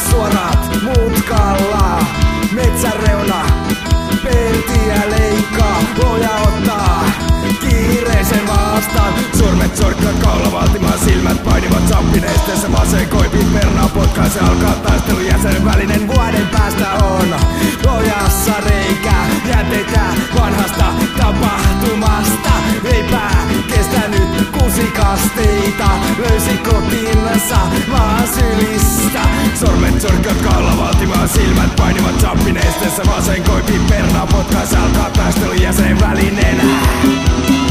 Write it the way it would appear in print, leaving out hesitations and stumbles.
suorat mutkalla. Metsäreuna, peltiä leikkaa, loja ottaa kiireisen vastaan. Sormet sorkkaa kaulavaltimaan, silmät painivat samppineesteessä. Vaseen koipin pernaa potkaa, se alkaa taistelu jäsenen välinen. Vuoden päästä on lojassa reikä, jätetä vanhasta tapahtumasta. Eipä kestänyt kusikasteita, löysi kotinsa vaan sylistä. Sormet sorkkaa kaulavaltimaan, silmät painivat samppineesteessä. Vaseen koipin pernaa potkaa, se alkaa taistelu jäsenen välinen.